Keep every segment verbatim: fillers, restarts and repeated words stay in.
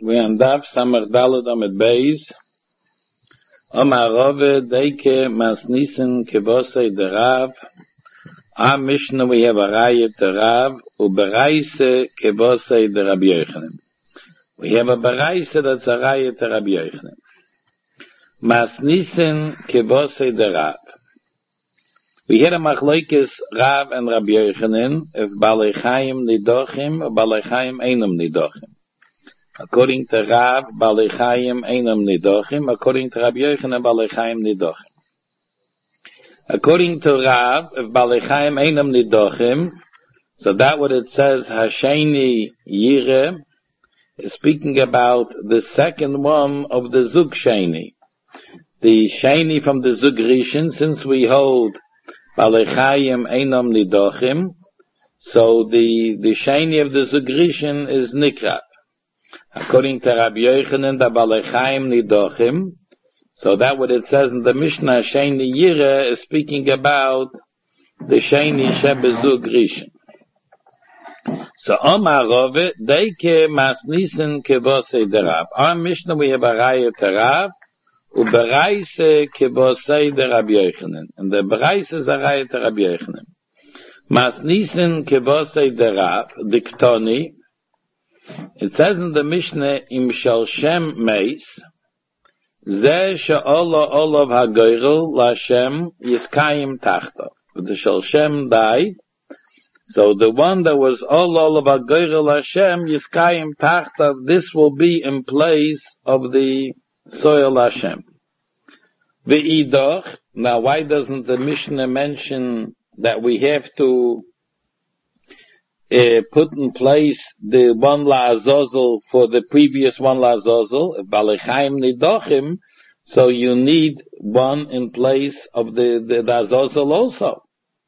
we on Daf Samach Daled Amid Beis. Omar Rove Deike Masnisen Kebosei de Rav. Our Mishnah we have a Raya to Rav, Ubereise Kebosei de Rabbi Yochanan. We have a Bereise that's a Raya to Rabbi Yochanan. Masnisen Kebosei de Rav. We had a Machlokes Rav and Rabbi Yochanan if Balei Chaim Nidochim or Balei Chaim Einam Nidochim. According to Rav, Balei Chaim Einam Nidochim. According to Rabbi Yochanan, Balei Chaim Nidochim. According to Rav, if Balei Chaim Einam Nidochim, so that what it says, Hasheni Yire, is speaking about the second one of the Zug Sheni. The Sheni from the Zug Rishon, since we hold Balei Chaim Einam Nidochim, so the, the Sheni of the Zug Rishon is Nikrab. According to Rabbi Yochanan, the Balei Chaim Nidochim, so that what it says in the Mishnah, Sheni Yire, is speaking about the Sheni Shebezug Rishon. So Omar Rove, Deike Masnisen Kebosei de Rav. Our Mishnah we have a Raya to Rav, Ubereise Kebosei de Rabbi Yochanan. And the Bereise is a Raya to Rabbi Yochanan. Masnisen Kebosei de Rav, Diktoni. It says in the Mishnah, Im Shal Shem Meis, Zeh She'ola Olav HaGoyrel LaShem Yiskayim Tachto. The Shal Shem died, so the one that was Ola Olav HaGoyrel LaShem Yiskayim Tachto, this will be in place of the soil Hashem. Ve'idoch, now why doesn't the Mishnah mention that we have to Uh, put in place the one la'azozel for the previous one la'azozel, Balei Chaim Nidochim, so you need one in place of the, the, the azozel also.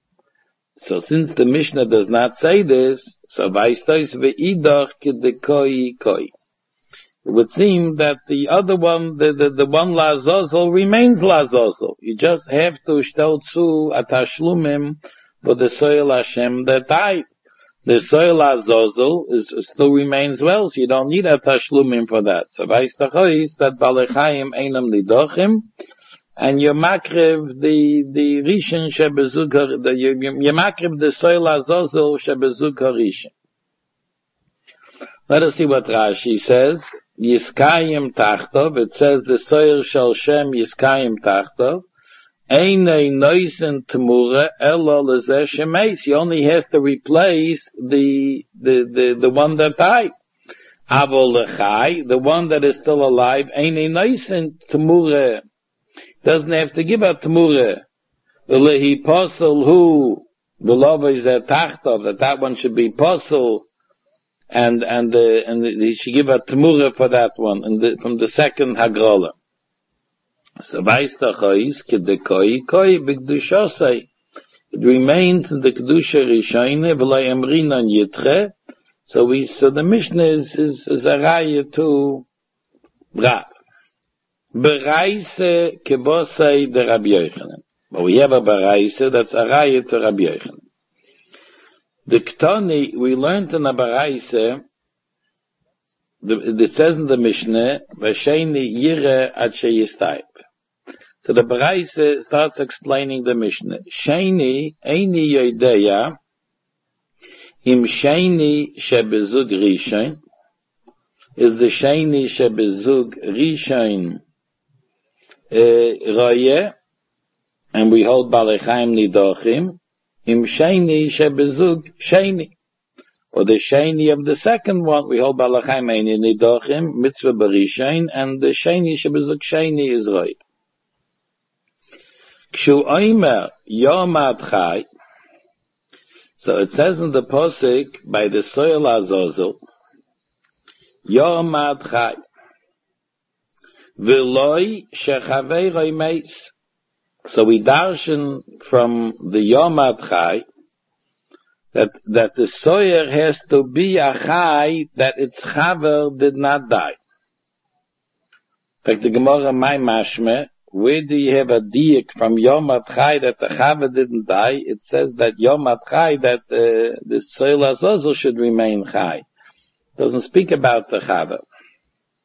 So since the Mishnah does not say this, so vaistois ve'idoch kedekoi koi. It would seem that the other one, the, the, the one la'azozel remains la'azozel. You just have to shtel zu atashlumim for the soil Hashem that died. The soil azozel is, still remains well, so you don't need a tashlumim for that. So vaystachois that Balei Chaim Einam Nidochim, and you makriv the the rishon shebezug the you, you makriv the soil azozel shebezug rishon. Let us see what Rashi says. Yiskayim tachtov. It says the soil shall shem yiskayim tachtov. Einei noisen temura elo lezeh shemeis. He only has to replace the the the the one that died. Avol lechai, the one that is still alive. Einei noisen temura, doesn't have to give a temura. Lehi posel hu v'lova is a tachtov, that that one should be posel, and and the and the, he should give a temura for that one, and the, from the second hagrola. So vaystachois kedekoi koi b'kedushosei. It remains in the kedusha rishayne v'lo emrinan yitche. So we so the Mishnah is is, is a raya to Rav. Bereise kebosei de Rabbi Yochanan. But we have a bereise that's a raya to Rabbi Yochanan. The Ktoni we learned in a bereise. It says in the Mishnah, "V'sheni yire ad sheyistayb." So the Bereise starts explaining the Mishnah. Sheni eini yodeya im sheni shebezug rishon. Is the sheni shebezug rishon roye, and we hold Balei Chaim Nidochim im sheni shebezug sheni. Or the sheni of the second one, we hold Balei Chaim Nidochim mitzvah berishon, and the sheni shebezug sheni is roye. Kshu oimer yomad chai. So it says in the posik by the soil azozel, yomad chai. V'loi shechavei roi meis. So we darshan from the yomad chai that that the soil has to be a chai that its chaver did not die. Like the Gemara my mashme. Where do you have a diak from Yom Chai that the Chava didn't die? It says that Yom Chai that uh, the soil azozel should remain Chai. It doesn't speak about the Chava.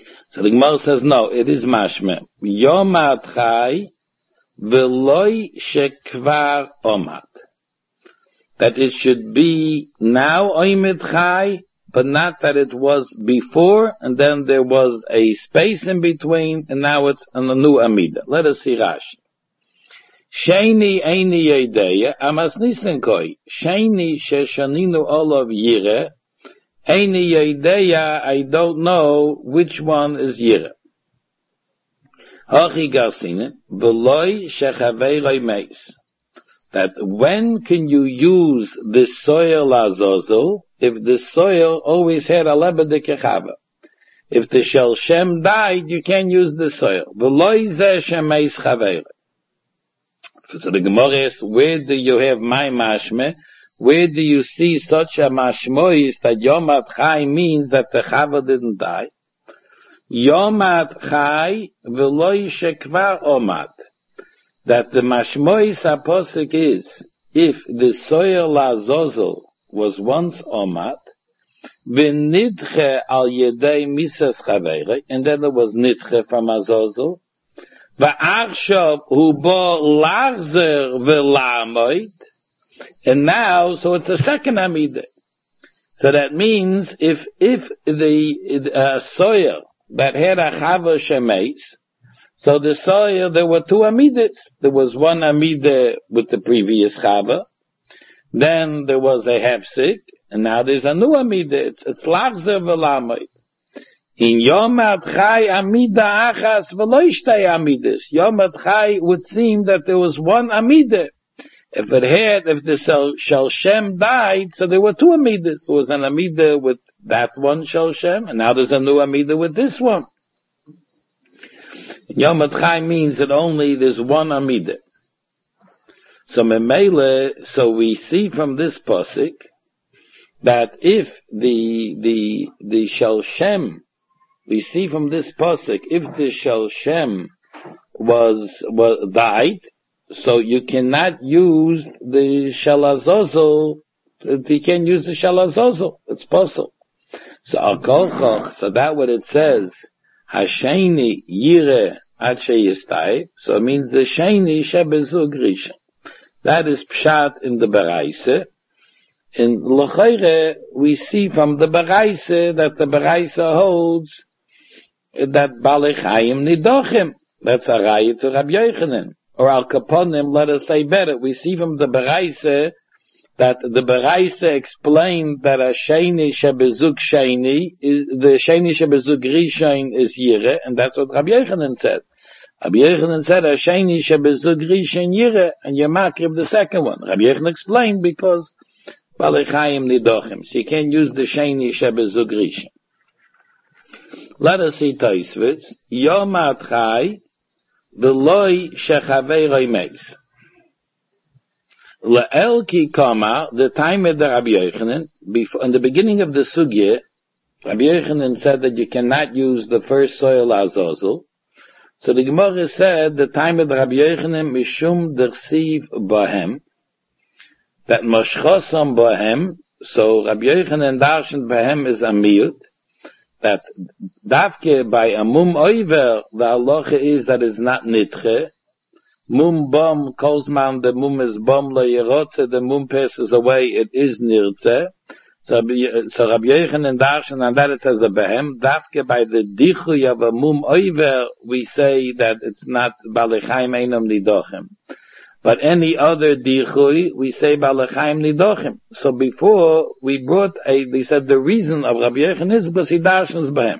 So the Gemara says, no, it is mashme. Yomad chai v'loi shekvar omad. That it should be now oimid chai, but not that it was before, and then there was a space in between, and now it's on a new amida. Let us see Rashi. Sheini eini yedeya, amas nisenkoi. Sheini sheshaninu olav yire. Eini yedeya, I don't know which one is yire. Hachi garsine, v'loi shechaveiroi meis. That when can you use the soil azozel, if the soil always had a lebede kechava? If the shel shem died, you can't use the soil. V'loi zeh shemeis chaveiroi. So the Gemara asks, where do you have my mashme? Where do you see such a mashmois that Yomad Chai means that the Chava didn't die? Yomad Chai v'loi shekvar omad. That the mashmois apostle is, if the soil azozel was once omad, v'nidche al yedei misas chaveirei, and then there was nidche from azozel, v'achshav hu bo lachzer v'lamoid, and now, so it's a second amidah. So that means if if the uh, soil that had a chava shemeis, so the soil, there were two amidas. There was one amidah with the previous chava, then there was a hefsik, and now there's a new amidah. It's, it's lachzer v'lamoid. In Yomad Chai amida achas v'lo shtei amidas. Yomad Chai would seem that there was one amidah. If it had, if the Shel Shem died, so there were two amidas. There was an amida with that one Shel Shem, and now there's a new amida with this one. Yomad Chai means that only there's one amida. So Memele, so we see from this pasuk that if the the the Shel Shem, we see from this pasuk, if the Shel Shem was was died, so you cannot use the Shel Azozel, you can't use the Shel Azozel, it's possible. So Al-Kolchach, so that what it says, Hasheni Yire Ad Sheyistai, so it means the Sheni Shebezug Rishon. That is Pshat in the Beraise. In L'Chayre, we see from the Beraise that the Beraise holds that Balei Chaim Nidochim. That's a raya to Rabbi Yochanan. Or Al Kaponim, let us say better. We see from the Beraise that the Beraise explained that a Sheni Shebezug Sheni, is, the Sheni Shebezug Rishon is Yire, and that's what Rabbi Yochanan said. Rabbi Yochanan said a Sheni Shebezug Rishon Yire, and Yemakrib the second one. Rabbi Yochanan explained because Balei Chaim Nidochim, so you can't use the Sheni Shebezug Rishon. Let us see Tosfos. Yomad Chai the loy shechaveiroi meis. Le'el ki kama, the time of the Rabbi Yochanan, before, in the beginning of the sugya, Rabbi Yochanan said that you cannot use the first soil azozel. So the Gemara said, the time of the Rabbi Yochanan, mishum dersiv bahem, that moshchosam bahem, so Rabbi Yochanan darshan bahem is a miyut, that davke by a mum oiver, the halacha is that it's not nitche. Mum bom kozman, the mum is bom lo yerotze, the mum passes away, it is nirtze. So, so Rabbi Yochanan darshan, and that it says a behem. Davke by the dichui of a mum oiver, we say that it's not balei chaim einam nidochem. But any other dichui, we say balei chaim nidochim. So before we brought a, they said the reason of Rabbi Yochanan is because he darshans behem.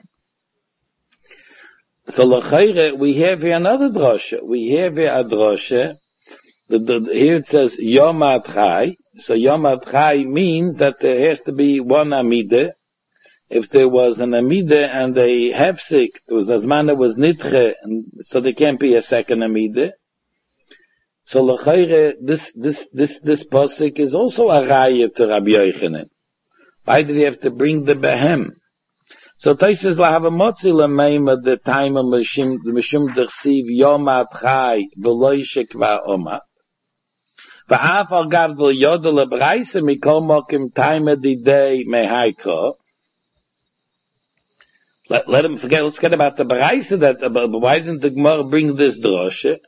So l'chayre, we have here another drosha. We have here a drosha. The, the, here it says Yomad Chai. So Yomad Chai means that there has to be one amida. If there was an amida and a hefsik, there was azmana was nitche, and so there can't be a second amida. So l'chayre, this, this, this, this pasuk is also a raya to Rabbi Yochanan. Why did he have to bring the behem? So Tosfos la have a motzi l'meim at the time of Mishum, Mishum dersiv Yomad Chai v'lo shekvar omad. V'af al gav v'yoda l'braise mikol mokim time of the day mehaiko. Let, let him forget, let's forget about the Baraisa that, uh, but why didn't the Gemara bring this drosha?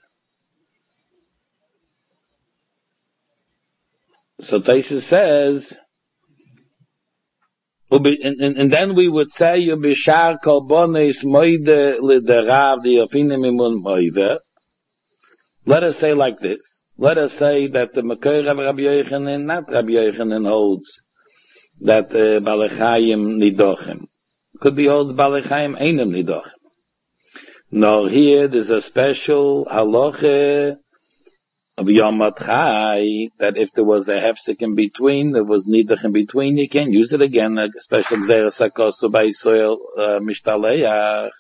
So Taisa says, and, and, and then we would say, Yubishar kolbonis moide liderav diyofinim imun moide. Let us say like this. Let us say that the Mekoyer of Rabbi Yochanan, not Rabbi Yochanan holds that uh, Balechayim nidochim. Could be holds Balechayim einam nidochim. Nor here there's a special halacha of Yom Chai that if there was a hefsek in between, there was nidach in between, you can use it again, a special gzeres hakosu by soil mishtaleach.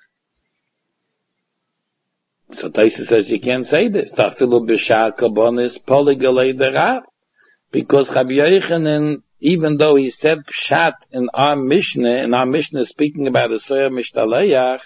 So Taisa says you can't say this. Tafilu b'shar kabonis poligalei derav. Because Rabbi Yochanan, even though he said pshat in our Mishnah, in our Mishnah speaking about a soya mishtaleach,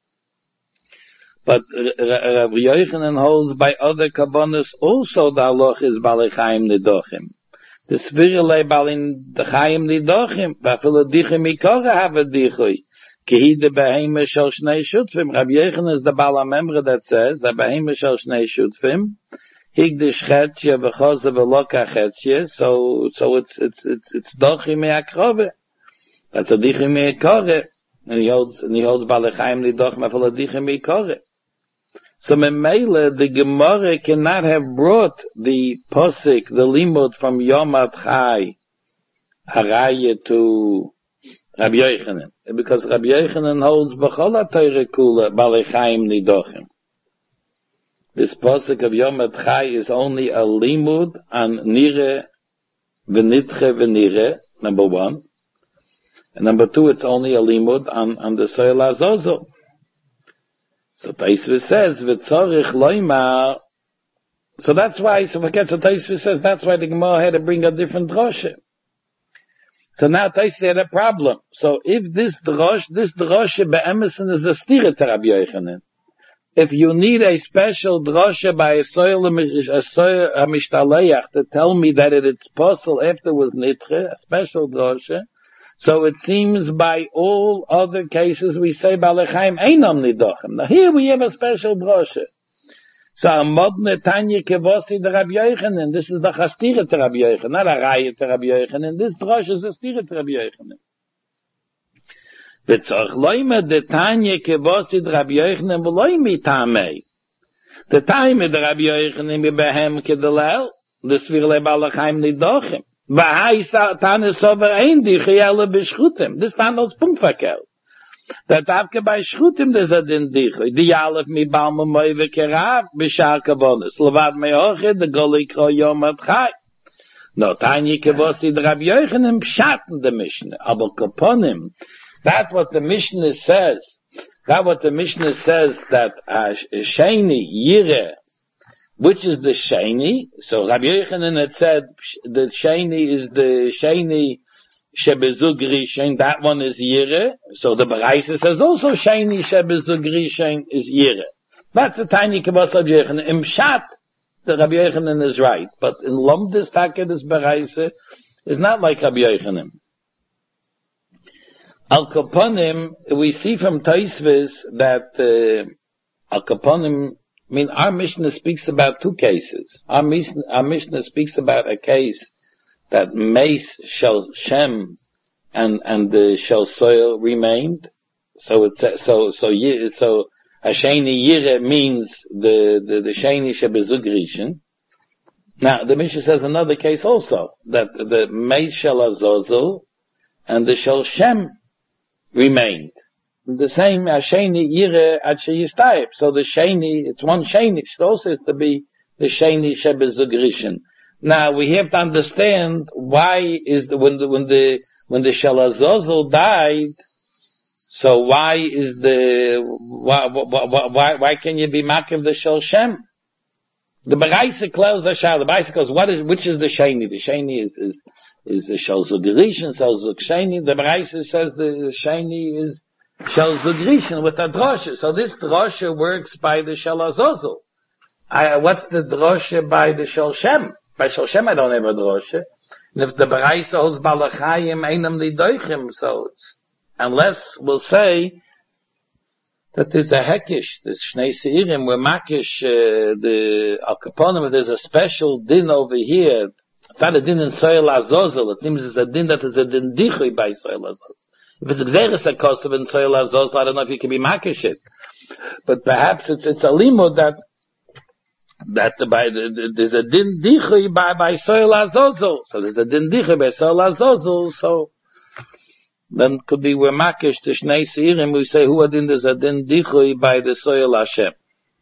but Rabbi Yochanan holds by other kabonis also the halach is balechayim nidochim. The svirele balin chayim nidochim, vafilu dichim ikora have a dichui. Kehide beheme shel shnei shutfim. Rabbi Yochanan is the Baal HaMemra that says that beheme shel shnei shutfim higdish chetzia v'choze v'loka chetzia. So so it's it's it's it's dochi me'akrove. That's a dichi me'akore, and he holds and he holds balechayim nidochim afal a dichi me'akore. So memele the Gemara cannot have brought the posik, the limud from Yom Chai haraya to Rabbi Yochanan, because Rabbi Yochanan holds b'chol ha'Torah kula balechayim nidochim. This posuk of Yom Chai is only a limud on nire v'nitche v'nire, number one, and number two, it's only a limud on on the soil azozo. So Taisva says v'tzorich loymar. So that's why. So forget. So Taisva says that's why the Gemara had to bring a different drosha. So now Taisva had a problem. So if this drosh, this drosha be'emerson is the stira to Rabbi Yochanan. If you need a special drosha by a soil a soil a mishtaleach to tell me that it, it's possible after it was nitche, a special drosha. So it seems by all other cases we say balechayim einam nidochim. Now here we have a special drosha. So Amodne Tanya Kevosi the Rabbi Yochanan. This is the chastira to Rabbi Yochanan, not a raya to Rabbi Yochanan. This drosha is a stira to Rabbi Yochanan. V'tzorch loyme the Tanya Kevosi the Rabbi Yochanan v'loyme tamei. The time of the Rabbi Yochanan behem kedelel. The svirle balechayim nidochim. This time is punkt verkehrt. That afke bei Schrutim des a din dich. Die alef mi balme moive kerav b'shar kabonis. Levad meoche de goli kro yom chai. No, tanya kevosi de Rabbi Yochanan pshaten de Mishnah. Aber kaponim, that what the Mishnah says, that what the Mishnah says that uh, Sheni Yire, which is the Sheni. So Rabbi Yochanan had said the Sheni is the Sheni Shebezug Rishon, that one is Yire. So the Baraisa says also Sheni Shebezug Rishon is Yire. That's the tiny Kavos of Yochanan. In Pshat, the Rabbi Yochanan is right. But in Lomdis Taka, this Baraisa is not like Rabbi Yochanan. Al Kaponim, we see from Taisvis that uh, Al Kaponim, I mean, our Mishnah speaks about two cases. Our Mishnah, our Mishnah speaks about a case that Meis Shel Shem and and the Shel Soil remained. So it's so so so Hasheni Yire means the the, the Sheni Shebezug Rishon. Now the Mishnah says another case also that the Meis Shel Azozel and the Shel Shem remained. The same Hasheni Yire at Sheyistayib. So the Sheni, it's one Sheni. It also is to be the Sheni Shebezug Rishon. Now we have to understand why is the when the when the when the Shel Azozel died. So why is the why why why, why can you be makiv the Shel Shem? The Baraisa closes the Shal. The Baraisa goes, what is which is the Sheni? The Sheni is is is the Shel Zug Rishon, Shel Zug Sheni. The Baraisa says the Sheni is Shel Zug Rishon with a drosha. So this drosha works by the Shel Azozel. I, what's the drosha by the Shel Shem? By Shel Shem I don't have a drosha. And if the Baraisa holds balachayim einam nidochim, so it's, unless we'll say that is a hekish, this Shnei Seirim, where makish, uh, the Al Kaponim, there's a special din over here. It's not a din in Soil Azozel, it seems it's a din that is a din dichui by Soil Azozel. If it's Xeris HaKosav in Soil Azozel, I don't know if you can be makish it. But perhaps it's, it's a limud that, that by the, the, there's a din dichui by, by Soil Azozel. So there's a din dichui by Soil Azozel, so, then could be we're makish to Shnei Seirim, we say, who adin there's a din dichui by the soil Hashem.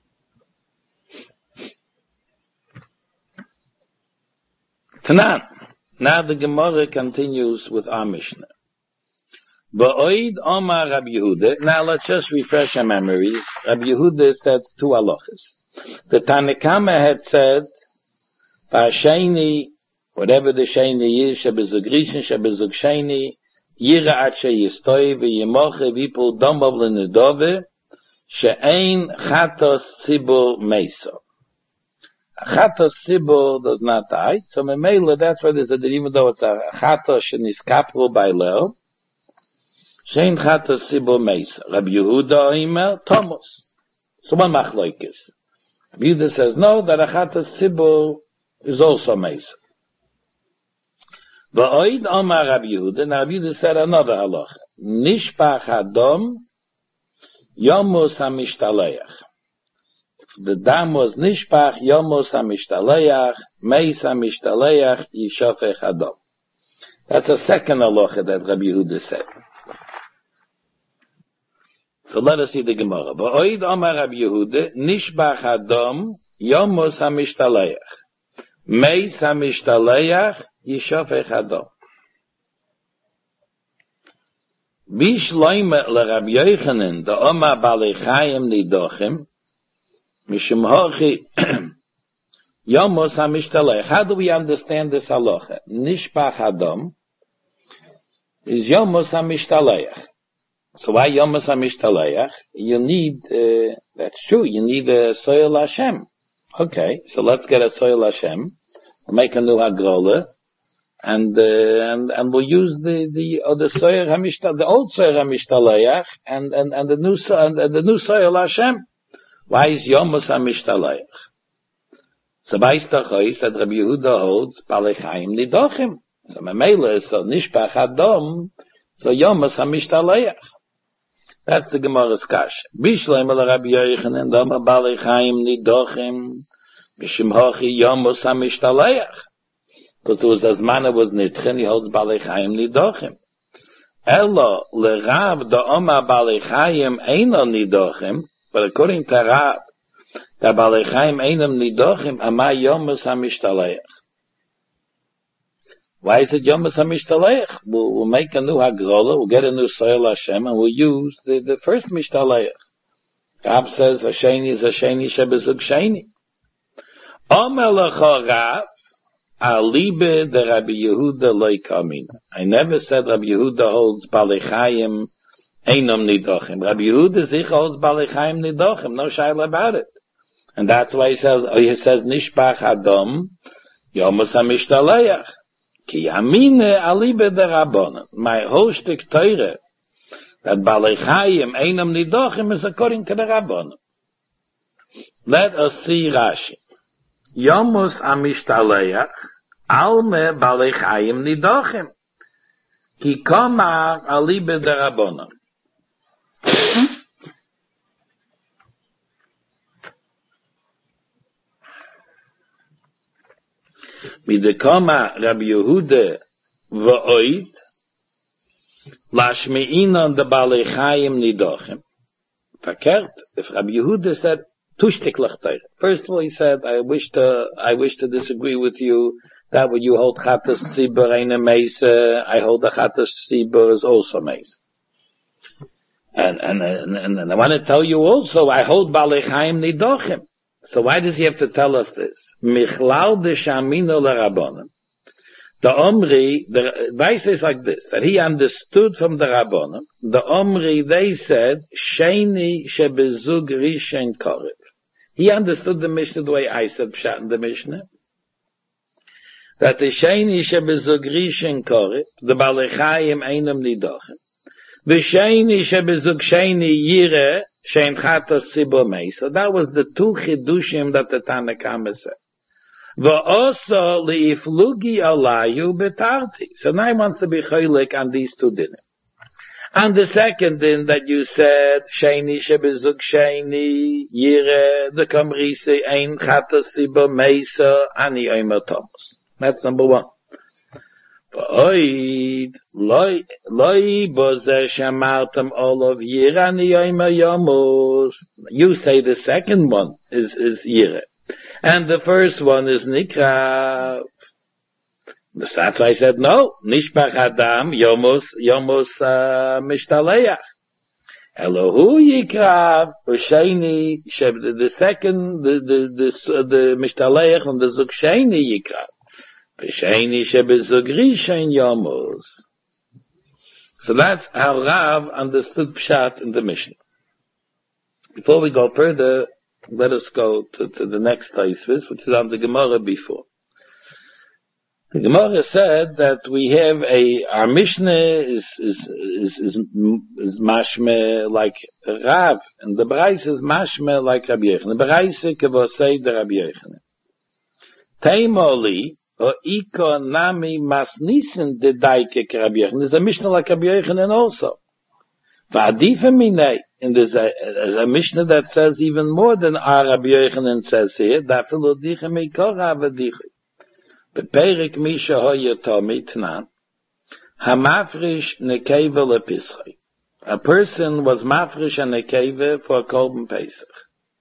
Tanan. Now the Gemara continues with our Mishnah. Ba'oid Omar Rabbi Yehuda. Now let's just refresh our memories. Rabbi Yehuda said two halachas. The Tanakama had said, V'asheni, whatever the sheni is, Shebezug Rishon, Shebezug Sheni, Yira Ache Yistoi V'Yemoche V'Ipul Domav L'Nedove She'ein Chatos Tzibur Meiso. Chatos Tzibur does not die, so Memela, that's why there's a, even though it's a Chatos Sheniskapru by Leo, She'ein Chatos Tzibur Meiso. Rabbi Yehuda Oimer, Thomas. So one Machloikis. Rabbi Yehuda says no, that a Chatos Tzibur is also Meiso. Va'oid Omar Rabbi Yehuda, now Rabbi Yehuda said another halacha. Nishpach Hadom Yomus HaMishtaleach. If the dam was Nishpach Yomus HaMishtaleach, Meis HaMishtaleach Yishofech Hadom. That's a second halacha that Rabbi Yehuda said. So let us see the Gemara. Va'oid Omar Rabbi Yehuda, Nishpach Hadom Yomus HaMishtaleach, Meis HaMishtaleach Yishofech Hadom. Bishloime l'Rabbi Yochanan, the Oma Balei Chayim Nidochim, Mishum Hochi Yomos HaMishtalech. How do we understand this halacha? Nishpach Hadom is Yomos HaMishtalech. So why Yomos HaMishtalech? You need, uh, that's true, you need a Soil Hashem. Okay, so let's get a Soil Hashem, make a new Hagrola, and, uh, and, and we'll use the, the, uh, the Soyer HaMishtal, the old Soyer HaMishtalayach, and, and, and the new, and, and the new Soyer Hashem. Why is Yomos HaMishtalayach? So by Stachois, that Rabbi Yehuda holds, Balei Chayim Nidochim. So Memela, so Nishpach Hadom, so Yomos HaMishtalayach. That's the Gemara's Kash. Bishleim el Rabbi Yochanan, Dama Balei Chayim Nidochim, Mishum Hochi Yomos HaMishtalayach. Because it was as manna was nitchen, he holds Balei Chayim Nidochim. Elo l'Rav da Oma Balei Chayim Eino Nidochim, but according to Rav, the Balei Chayim Eino Nidochim, Ama Yomos HaMishtalayach. Why is it Yomos HaMishtalayach? We'll, we'll make a new Hagrola, we'll get a new Soil Hashem, and we'll use the, the first Mishtalayach. Rav says, Hasheni is Hasheni Shebezug Sheni. Omer L'cho Rav, Alibe de Rabbi Yehuda loy kamina. I never said Rabbi Yehuda holds Balei Chayim Einom Nidochim. Rabbi Yehuda zich holds Balei Chayim Nidochim. No shaila about it. And that's why he says, he says Nishpach Hadom Yomos HaMishtalayach. Ki Yamine Alibe de Rabbanan. My whole shtick Teure that Balei Chayim Einom Nidochim is according to the Rabbanan. Let us see Rashi. Yomos HaMishtalayach Alme Balei Chayim Nidochim Ki Komar Alibe Derabonon. Midekoma Rabbi Yehuda V'oid Lashmeinon de Balei Chayim Nidochim. Verkehrt, if Rabbi Yehuda said First of all, he said, I wish to, I wish to disagree with you, that when you hold Chatas Tzibur Ein Meisa, I hold the Chatas Tzibur is also Meisa. And, and, and, and I want to tell you also, I hold Balei Chayim Nidochim. So why does he have to tell us this? Michlal de Shamino LeRabbanim. The Omri, the Weiss is like this, that he understood from the Rabbanim, the Omri, they said, Sheni Shebezug Rishon Korev. He understood the Mishnah the way I said Pshat in the Mishnah. That the Sheni Shebezug Rishon Korev, the Balei Chayim Einom Nidochim, V'sheini shebezug sheini yire shein chatos sibo mei. So that was the two chidushim that the Tana Kama said. V'oso li'iflugi alayu betarti. So now he wants to be choylek on these two dinim. And the second din that you said, sheini shebezug sheini yire the kamrise ein chatos sibo meisa ani oimer Thomas. That's number one. Oid loy loy boze shamartam all of yira ani oimer yomos. You say the second one is is yire, and the first one is nikra. That's why I said no. Nishbach Adam Yomos Yomos uh, Mishtaleach. Elohu Yikrav Ushayni Sheb. The second, the the the, the Mishtaleach and the Zug Shayni Yikrav. Ushayni Sheb Zug Rishain Yomos. So that's how Rav understood Pshat in the Mishnah. Before we go further, let us go to, to the next Taisvis, which is on the Gemara before. The Gemara said that we have a, our Mishnah is, is, is, is, is mashme like Rav, and the Brais is mashme like Rabbi Yochanan. The Brais kevosei de Rabbi Yochanan. Teimoli, o iko nami masnisen de daike ke Rabbi Yochanan. There's a Mishnah like Rabbi Yochanan also. Va'adifa minei, and there's a, there's a Mishnah that says even more than our Rabbi Yochanan says here, dafilu dicha meikora avadicha. Beperik Misha Hoyatomi Tnan Hamafrish Nekeva Lepischi. A person was mafrish and nekeva for a Korban Pesach.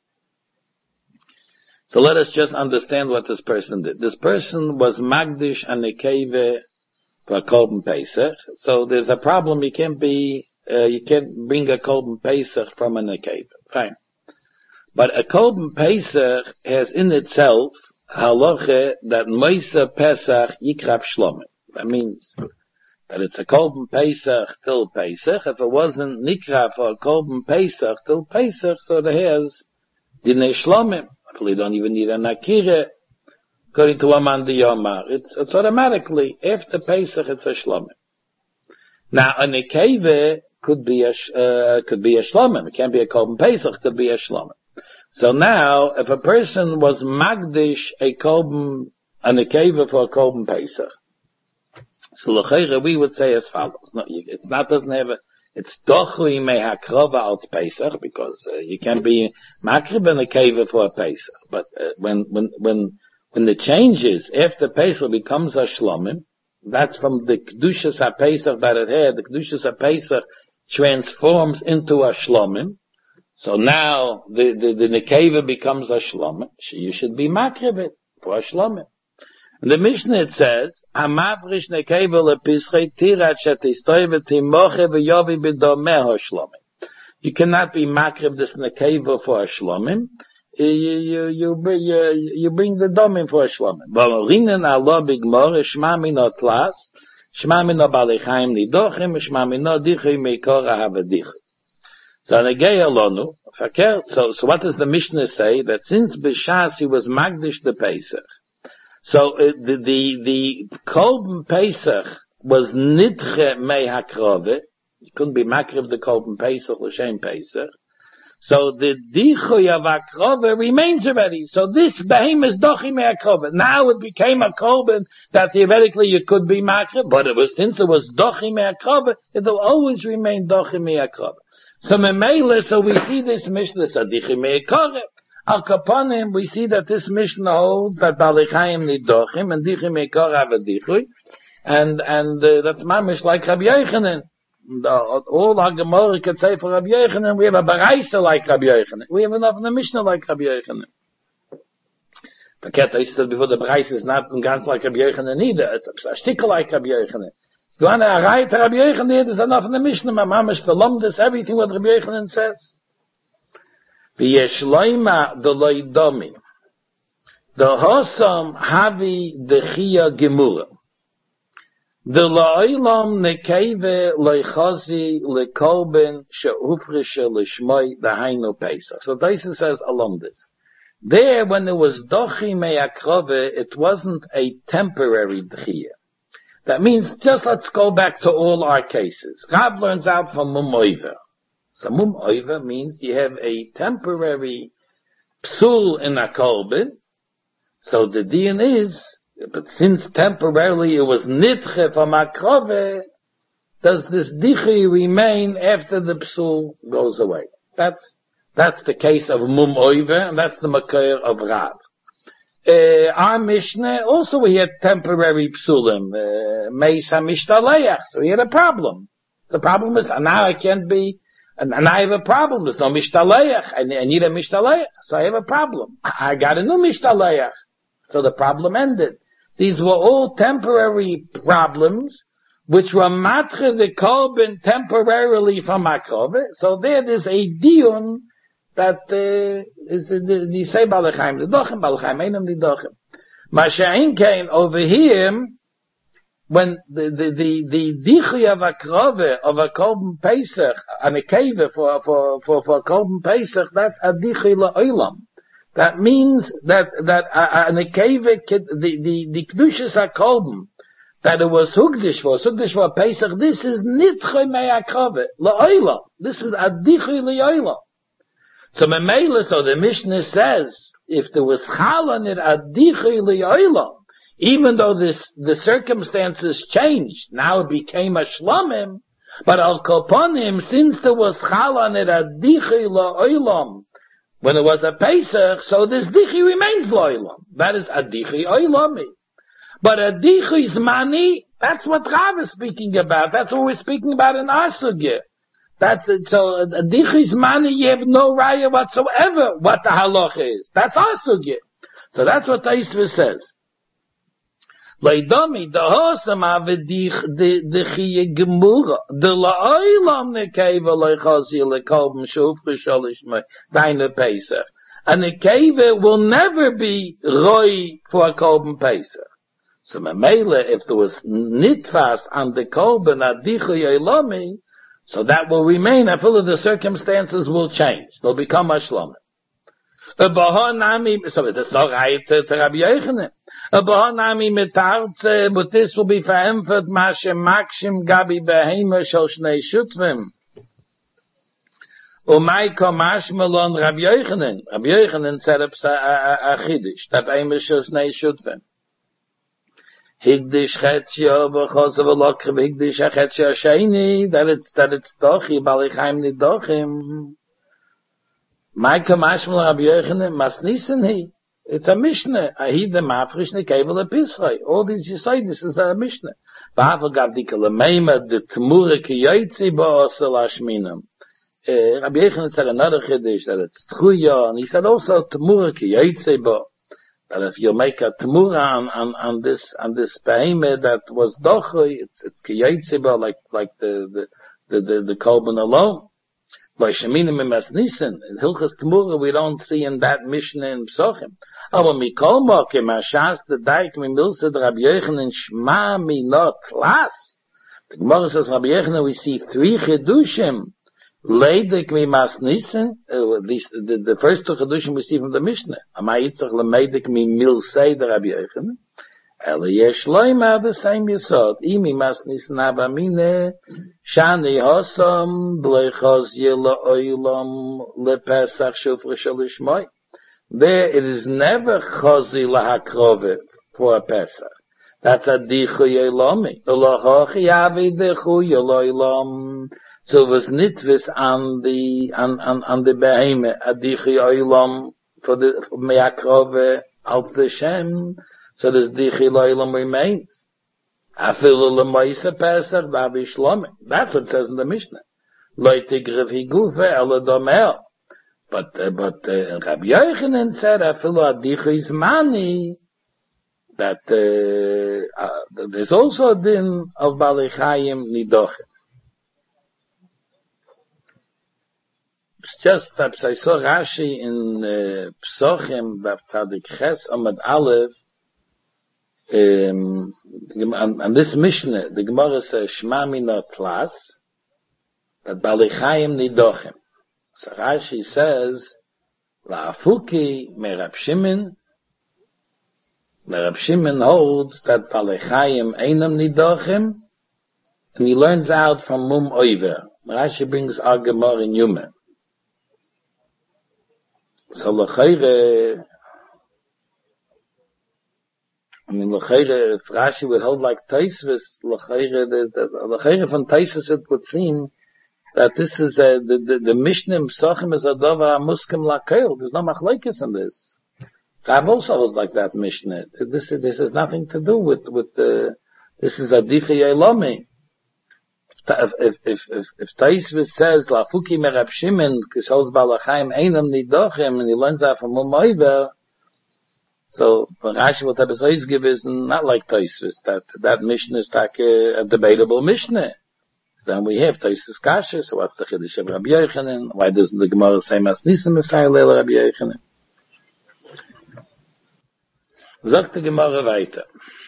So let us just understand what this person did. This person was magdish and nekeva for a Korban Pesach. So there's a problem. You can't be, uh, you can't bring a Korban Pesach from a nekeva. Fine. But a Korban Pesach has in itself halacha that Moisa Pesach Yikrab Shlomim. That means that it's a Korban Pesach till Pesach. If it wasn't Nikra for a Korban Pesach till Pesach, so it has Dinei Shlomim. Actually, don't even need a Nakira. According to Amanda Yomar, it's, it's automatically, after Pesach, it's a Shlomim. Now, a Nekeve could be a, uh, could be a Shlomim. It can't be a Korban Pesach, it could be a Shlomim. So now, if a person was magdish a korban, a nekeva for a korban Pesach, so l'chayre we would say as follows. No, it's not doesn't have a, it's dochui mehakrova al Pesach because uh, you can't be makrib a nekeva for a Pesach. But uh, when when when when the change is after Pesach becomes a shlomim, that's from the kedushas ha-Pesach that it had. The kedushas ha-Pesach transforms into a shlomim. So now the, the, the nekeva becomes a shlomim. You should be makribit for a shlomim. In the Mishnah it says, "Hamavrish nekeva lepischei tirat shetistoy v'timoche v'yovi b'domeho shlomim." You cannot be makrib this nekeva for a shlomim. You you you bring you, you bring the domim for a shlomim. V'amorinen Allah b'gmor shma mino tlas shma mino balechaim nidochim shma mino dichei meikor ahavadich. So so so what does the Mishnah say? That since B'Shas he was Magdish the Pesach, so uh, the the the Korban Pesach was Nidche Mei Hakrove. You couldn't be Makriv the Korban Pesach l'Shem Pesach. So the Dichoy of Hakrove remains already. So this Behem is Dochi Mei Hakrove. Now it became a Korban that theoretically you could be Makriv, but it was since it was Dochi Mei Hakrove, it will always remain Dochi Mei Hakrove. So Memele, so we see this Mishnah, Sadichi Me'ekoreb. Al Kaponim, we see that this Mishnah holds that Balichayim Nidochim, and Dichi Me'ekoreb Avadichui, and, and, uh, that's mamish like Rabbi Yochanan. All our Gemara could say for Rabbi Yochanan, we have a Baraisa like Rabbi Yochanan. We have enough in the Mishnah like Rabbi Yochanan. Forget, I said before, the Baraisa is not in ganz like Rabbi Yochanan either. It's a sticker like Rabbi Yochanan. You want to write Rabbi Yochanan, there's enough in the Mishnah, my mamish, the lumdus, everything what Rabbi Yochanan says. V'yesh loima the loidomi. The hosam havi dechia gemura. The lo'ilam nekeve loichazi lekolben she'ufrishe l'shmoi dahainu Pesach. So Dyson says alumdus. There, when there was dochi me'akrove, it wasn't a temporary dechia. That means, just let's go back to all our cases. Rav learns out from Mum Oiver. So Mum Oiver means you have a temporary psul in a korban. So the din is, but since temporarily it was nitche from akrove, does this dichi remain after the psul goes away? That's, that's the case of Mum Oiver, and that's the makor of Rav. Uh, our Mishnah, also we had temporary psulim, uh, Meis HaMishtaleach, so we had a problem. The problem is, and now I can't be, and, and I have a problem, there's no Mishtaleach, I, I need a Mishtaleach, so I have a problem. I got a new Mishtaleach. So the problem ended. These were all temporary problems, which were matche the korban temporarily from akrove. So there is a dion that uh, is the, the, the say Balachayim the dochem, Balachayim einam the dochem. Masha'in came over here, when the, the, the, the dichi of akrove, of a korban Pesach, and a keva for, for, for, for korban Pesach, that's a dichi la'olam. That means that, that, uh, an akeva, the, the, the kedushas hakorban, that it was hugdish for, hugdish for Pesach, this is nitche me'akrove, la'olam. This is adichi la'olam. So Memela, so the Mishnah says, if there was chal on it, adichi la'olam, even though this, the circumstances changed, now it became a shlamim, but al koponim, since there was chal on it, adichi la'olam, when it was a Pesach, so this dichi remains la'olam. That is adichi oilami. But adichi zmani, that's what Rav is speaking about. That's what we're speaking about in our sugya. That's it. So adichi zmani, you have no raya whatsoever what the halach is. That's our sugya. So that's what Taisva says. Leidomi, the hosam avedich, the, the chiye gemura, the la'olam nekeva leichazi lekolbim shufre sholishmai, deine Pesach. And the keva will never be roi for a kolbim Pesach. So memela, if there was nitfas on the kolbim adichi yoilami, so that will remain until the circumstances will change. They'll become a shlomim. So that's not right to Rabbi Yochanan. Abohanami metarze, but this will be verämpft, mashe makshim gabi behema shel shnei shutvim. Umay komash melon Rabbi Yochanan. Rabbi Yochanan set up a chiddush, that ema shel shnei shutvim. Higdish chetshio b'chos v'lokrim, higdish chetshio sheini, that it's, that it's dochi, balichaim nidochim. May komash melon Rabbi Yochanan, masnisen hi. It's a Mishnah. Ahid the mafresh nekevel episrei. All these you say, this is a Mishnah. Ba'avel gav dikele meima the tmure kiyotzi ba'osel ashminam. Rabbi Yochanan said another chiddush that it's truya, and he said also tmure kiyotzi ba. That if you make a tmura on, on, on this on this behemoth that was dochoi, it's it's kiyotzi ba like like the the the the, the korban alone. By Sheminim and Masnissen, in Hilchas Tmura, we don't see in that Mishnah in Psochim. Aber Mikol Moke, Mashas, the Daik, Mi Milsa, the Rabbi Yochanan, Shma, Mi Not, Klas. The Gemara says, Rabbi Yochanan, we see three Chidushim. Leidik, Mi Masnissen, uh, these, the, the first two Chidushim we see from the Mishnah. Amayitzach, Lemeidik, Mi Milsa, the Rabbi Yochanan. Ele yesh loima the same yesod. Imi masnis nabamine shani hosam bleichos yela oilam lepesach shufre shalishmoi. There it is never chosi lahakrove for a Pesach. That's a dichu yelomi. Ulachochi avi dichu yeloilam. So it was nitvis on the on on, on the behemoth a dichu yelolam for the meakrove of the Shem. So this dichi lo'ilam remains. Afilu l'moisa Pesach davi shlomim. That's what it says in the Mishnah. Loi tigrev higufe ele domel. But, uh, but, uh, Rabbi Yochanan said, afilu adichi zmani, that, uh, uh, there's also a din of balichayim nidochim. It's just that I saw Rashi in, uh, Psochim, Bab Tzadik Ches, Amad Aleph, Um, on, on this Mishnah, the Gemara says, Shma Mina Tlas, that Balichayim Nidochim. So Rashi says, La'afuki me Rab Shimon, The Rab Shimon holds that Balei Chayim einam nidochim, and he learns out from Mum Oiver. Rashi brings our Gemara in Yuma. So l'chayre, I mean l'chayre, if Rashi would hold like Taisvis, l'chayre, the, the, l'chayre from Taisvis it would seem that this is a, the, the, the Mishnah Psachim is a dava muskim lakel. There's no machlekes in this. Rab also holds like that Mishnah. This, this has nothing to do with, with the, this is a dichi elomi. If, if, if, if, if Taisvis says, Lafuki me Rab Shimon, kisholz Balei Chayim einam nidochim, and he learns that from Mum Oiver, so, Rashi, what Tabesois give is not like Taisvis, that, that Mishnah is like a, a debatable Mishnah. Then we have Taisvis Kasher, so what's the Chiddush of Rabbi Yochanan? Why doesn't the Gemara say Mas Nisim Messiah Leila Rabbi Yochanan? Sagt die Gemara weiter.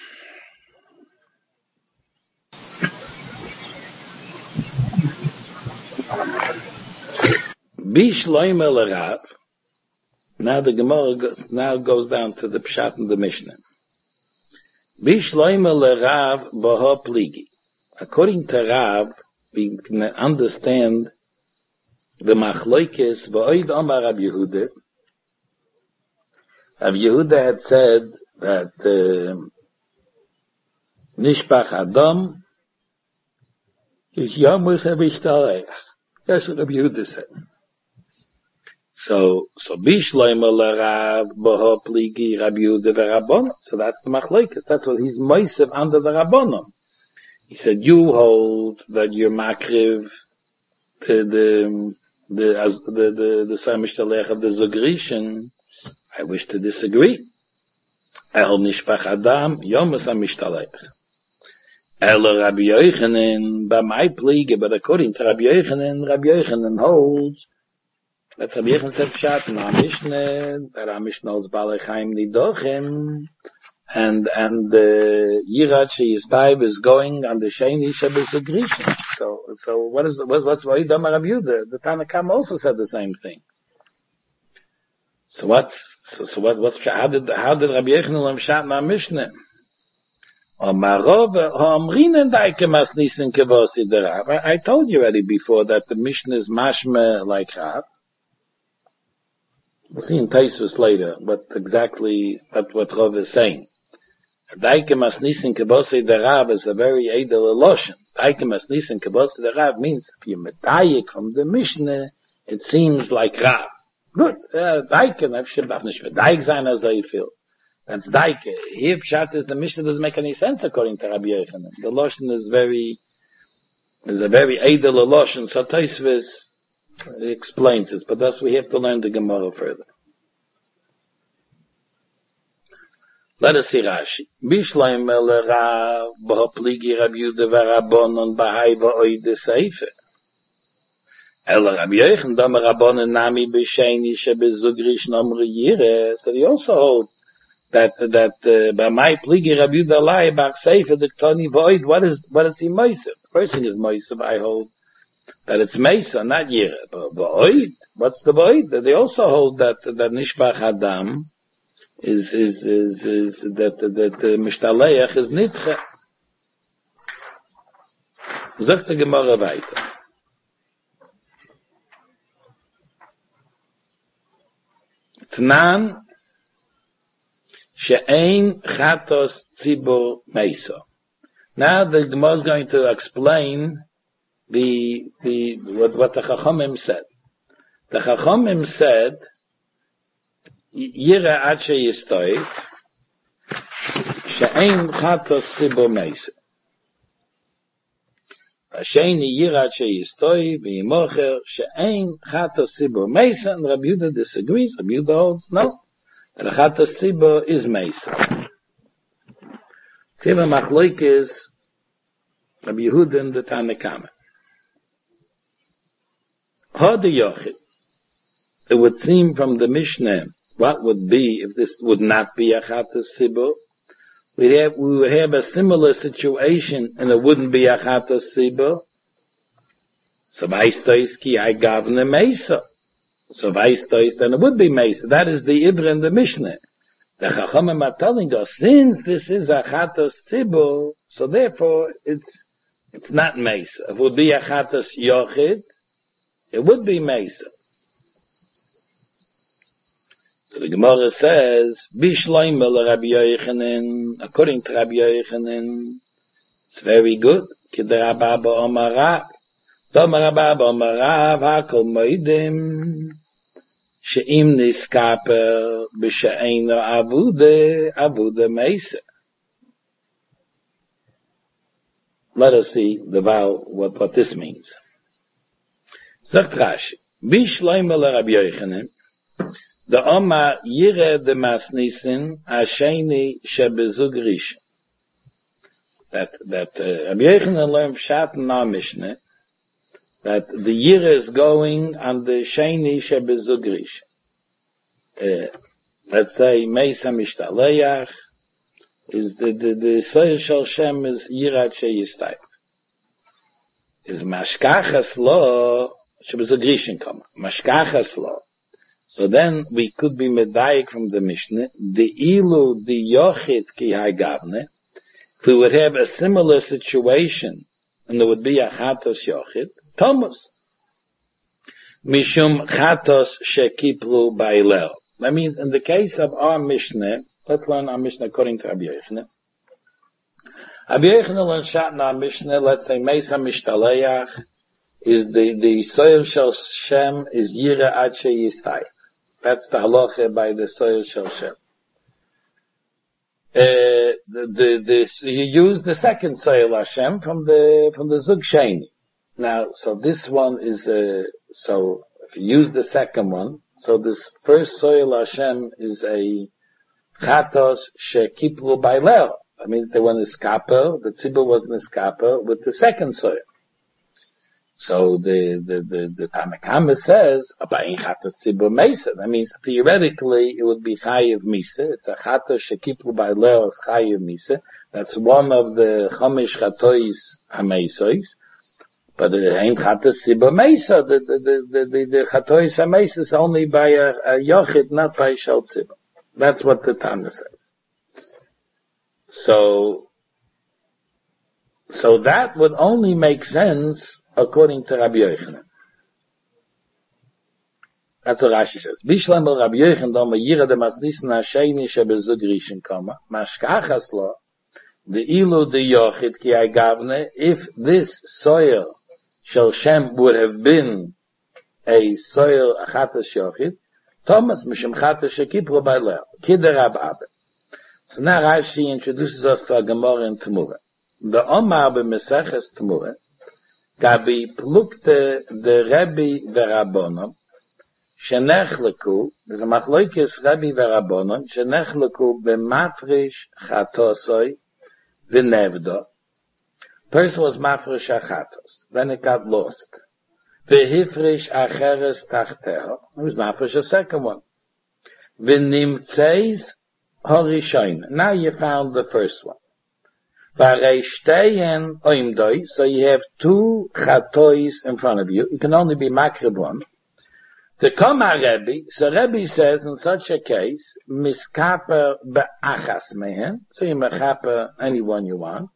Bishloim el Rav. Now the Gemara goes, now goes down to the Pshat and the Mishnah. Bishloim el Rav boho pligi. According to Rav, we can understand the Machloikes v'oid Omar Rab Yehuda. Rab Yehuda had said that Nishpach Adam is Yomus HaMishtalech. That's what Rab Yehuda said. So, so Bishloim el Rav boho pligi Rab Yehuda v'Rabbanon. So that's the Machloikes. That's what he's moisev under the Rabbanon. He said, you hold that you're makriv to the, the, as, the, the, the Samishtalech of the Zogrishan. I wish to disagree. El Nishpach Adam, Yomus HaMishtalech. El Rabbi Yochanan, by my plege, but according to Rabbi Yochanan, Rabbi Yochanan holds, that's Rabbi Yochanan said, Pshat in our Mishnah, that our Mishnah holds Balei Chayim nidochim, and and the Yirat Sheyistayv is going on the Sheni Shebesugrishin. So so what is what's what's why Damar Rabbi Yehuda? The Tanakam also said the same thing. So what? So, so what? What's how did how did Rabbi Yochanan learn Pshat in our Mishnah? I told you already before that the Mishnah is mashma like Rav. We'll see in Taisvis later what exactly what, what Rav is saying. Daike masnisin kebosei the Rav is a very edel eloshen. Daike masnisin kebosei the Rav means if you medayik from the Mishnah, it seems like Rav. Good. Daike, I should have nicht medayik sein as I feel. That's Daike. Here Pshat is the Mishnah doesn't make any sense according to Rabbi Yochanan. The Loshen is very, is a very edel eloshen. So Taisvis explains this, but that's we have to learn the Gemara further. Let us see Rashi. Bishloim el Rav b'hopligi Rabbi Yehuda v'Rabbanon b'hai v'oid seifer. El Rabbi Yochanan damer Rabbanon nami b'sheni shebezugrish nomre yire. So he also hold that that uh, by my pligi Rabbi Yehuda lai b'ach seifer the toni v'oid. What is what is he moisev? The first thing is moisev. I hold that it's Mesa, not Yira. But Ba'oid, what's the Ba'oid? They also hold that, that Nishpach Adam is, is, is, is, that, that, uh, Mishtaleach is Nitche. Sagt die Gemara weiter. Tnan, she'ein chatos tzibur Mesa. Now the Gemara is going to explain the, the, what, what the Chachamim said. The Chachamim said, Yira ad sheyistoiv, she'ein chatos tzibur Mesa. Asheni Yira ad sheyistoiv, v'yimocher, she'ein chatos tzibur Mesa, and Rabbi Yehuda disagrees. Rabbi Yehuda holds, no. The chatos tzibur is Mesa. Tiva machloik is Rabbi Yehuda and the Tanakama. It would seem from the Mishnah, what would be if this would not be a chatos tzibur? We'd have, we would have a similar situation and it wouldn't be a chatos tzibur. So vaistois ki I gavne mesa. So vaistois, then it would be mesa. That is the Ibra in the Mishnah. The Chachamim are telling us, since this is a Chatos Tzibur, so therefore it's it's not Mesa. If it would be a Chatos Yochid, it would be Mesa. So the Gemara says, Bishloimel Rabbi Yochanan, according to Rabbi Yochanan, it's very good. Kidei Rabba Omar Rav. Domar Rabba Omar Rav, Hakol Moedim, She'im Niskaper, B'She'eino Avude, Avude Mesa. Let us see the vow, what, what this means. Sagt Rashi, Bishloimel Rabbi Yochanan, the Oma Yire de Masnisin, Asheni Shebezug Rishon. That, that, uh, Rabbi Yochanan learned Pshat in our Mishnah, that the Yire is going on the Sheni Shebezug Rishon. Uh, let's say, Meisa Mishtaleach, is the, the, the Soyer Shel Shem is Yirat Sheyistayach. Is Mashkachas Lo, Shebezug Rishon Kama. Mashkachas Lo. So then we could be medayik from the Mishnah, the ilu, the yochid ki hagavne. If we would have a similar situation, and there would be a chatos yochid, Thomas. Mishum chatos shekiplu bailel. That means in the case of our Mishnah, let's learn our Mishnah according to Rabbi Yochanan. Rabbi Yochanan learns shat in our Mishnah, let's say Meisa Mishtaleach, is the, the Soyer Shel Shem is Yira Ad Sheyistayach. That's the halacha by the Soyer Shel Shem. Uh, the, the, this, you use the second Soyer Hashem from the, from the Zug Sheni. Now, so this one is, uh, so if you use the second one, so this first Soyer Hashem is a Chatos Shekiplu Bailel. That means they were Niskaper, the Tzibur was Niskaper with the second Soyer. So the, the, the, the Tanakama says, that means theoretically it would be Chayiv Misa. It's a Chatos Shekiplu Bailel is Chayiv Misa. That's one of the Chomish Chatois HaMeisois. But it ain't Chatos Tzibur Mesa. The, the, the, the, the Chatois HaMeisa is only by a, a Yochid, not by Shel Tzibur. That's what the Tana says. So, so that would only make sense according to Rabbi Yochanan. That's what Rashi says. Bishlam el Rabbi Yochanan dom yira de masnisin hasheni shebezug rishon kama mashkachas lo the ilu de yochid ki agavne. If this soil shel Shem would have been a soil achatas yochid, Thomas mishum chatas shekipro bailel kidei Rab Abba. So now Rashi introduces us to a Gemara in Temurah. The Omar b'Meseches Temurah Gabi plukte de Rebbe v'Rabbonon shenechleku, there's a machloikes Rebbe v'Rabbonon shenechleku b'mafrish chatosoi v'nevdo. Person was mafrish achatos, then it got lost. V'hifrish acheres tachteho, it was mafrish a second one. V'nimtzeis horishoin, now you found the first one. So you have two chatois in front of you. You can only be makrib one. The Kama Rebbe, so Rebbe says in such a case, miskaper be'achas mehen, so you mechaper anyone you want.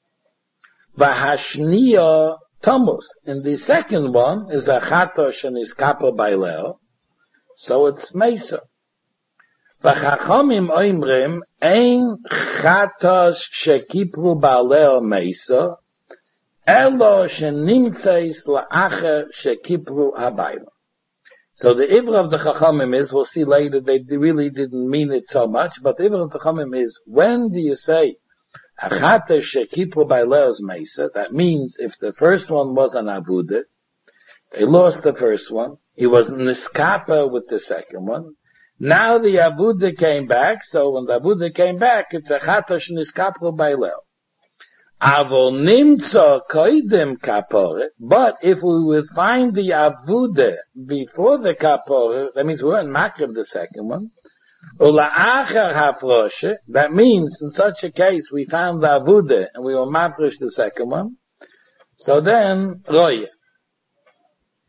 V'hashniya tomus. And the second one is a chatosh and iskaper baileo, so it's mesa. V'chachamim oimrim, ein chatos shekipru ba'aleo meisa, elo shenimtzeis la'acher shekipru habayla. So the ivra of the chachamim is, we'll see later, they really didn't mean it so much, but the ivra of the chachamim is, when do you say, achatos shekipru ba'aleo's meisa, that means if the first one was an avudah, they lost the first one, he was niskapa with the second one, now the avudah came back, so when the avudah came back, it's a chatosh niskapro bailel. Avol nimtzo koidem kapore, but if we would find the avudah before the kapore, that means we weren't makrib the second one. Ula achar hafroshe, that means in such a case we found the avudah and we were mafresh the second one. So then, roye.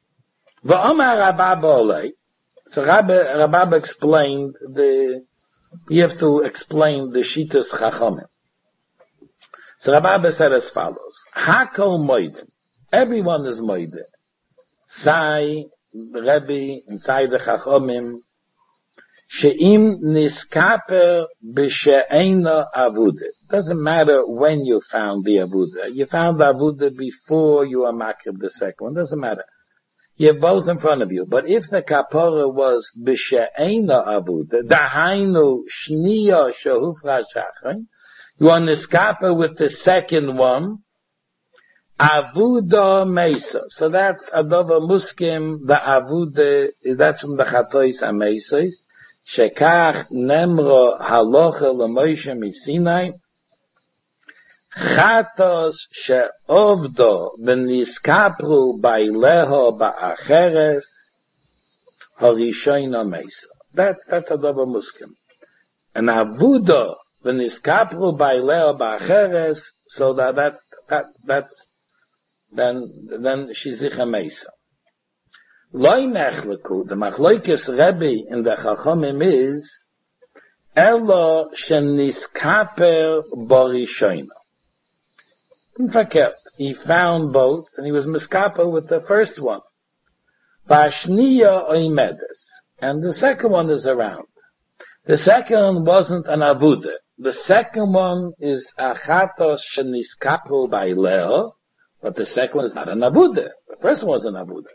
V'omar Rabba olei. So Rabbi, Rabbi explained the you have to explain the Shitas Chachamim. So Rabbi Abba said as follows, Hakol Moedim, everyone is Moedim. Sai, the Rebbe, inside the Chachamim, She'im niskaper b'she'ena avuda. Doesn't matter when you found the avuda. You found the avuda before you are makrib the second one. Doesn't matter. You have both in front of you. But if the kapora was b'she'ena avuda, dahainu shniya shehufra shachin, you are niskaper with the second one, avuda mesa. So that's adova muskim, the avuda, that's from the chatois ha-mesos. Shekach nemro halocha l'Moshe miSinai chatos she'ovdo b'niskapru baileho ba'acheres harishoina mesa. That, that's a double muskim. And avudo b'niskapru baileho ba'acheres, so that, that, that, that's, then, then she's zicha mesa. Loi nechleku, the machloikes Rebbe in the Chachamim is, Elo sheniskaper borishoina. In fact, he found both, and he was miskaper with the first one. Vashniya oimedes. And the second one is around. The second one wasn't an avuda. The second one is achatos sheniskaper baileo, but the second one is not an avuda. The first one was an avuda.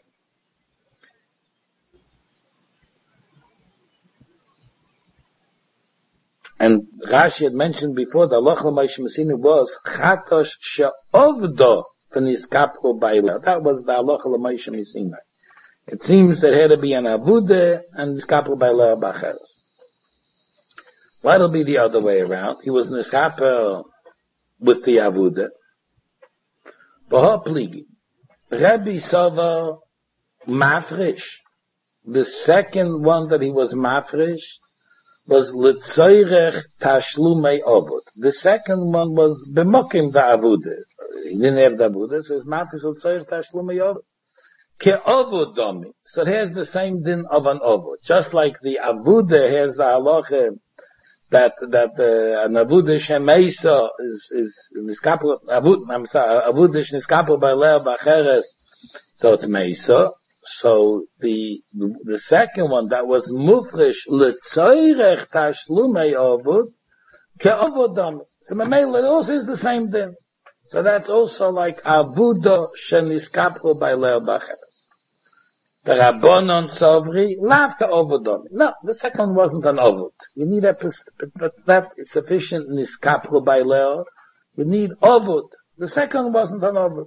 And Rashi had mentioned before, the Aloch L'Moshe miSinai was Chatosh she'ovdo v'niskapru ba'ileh. That was the Aloch L'Moshe miSinai. It seems that it had to be an avuda and niskapru ba'ileh b'acheres. Why it'll be the other way around? He was niskaper with the avuda. B'ho pligi. Rabbi Sova mafresh. The second one that he was mafresh was l'tzoyrech tashlumei avud. The second one was b'mokim v'avuda. He didn't have the avuda, so his mafresh l'tzoyrech tashlumei avud. Ke'avud domi. So it has the same din of an avud. Just like the avuda has the halacha that, that, uh, an avuda shemeisa is, is, niskapu, avud, I'm sorry, avuda shniskapu ba'ileh b'acheres, so it's meisa. So the the second one that was mufresh l'tzoyrech tashlumei avud ke'avud dami. So Mamela also is the same thing. So that's also like avuda sheniskapru ba'ileh b'acheres. The Rabbanon Sovri lav ke'avud dami. No, the second wasn't an avud. You need a but that is sufficient niskapru ba'ileh. You need avud. The second wasn't an avud.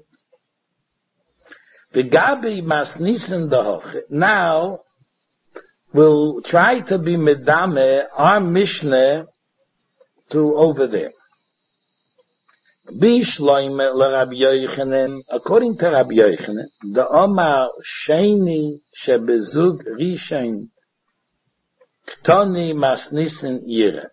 V'gabi mas nisen dahoche. Now, we'll try to be medame our Mishnah to over there. Bishloime l'Rabbi Yochanan, according to Rabbi Yochanan, the Omar Sheni shebezug Rishon Ktoni mas nisen yire.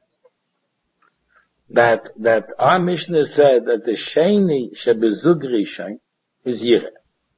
That, that our Mishnah said that the Sheni shebezug Rishon is yire.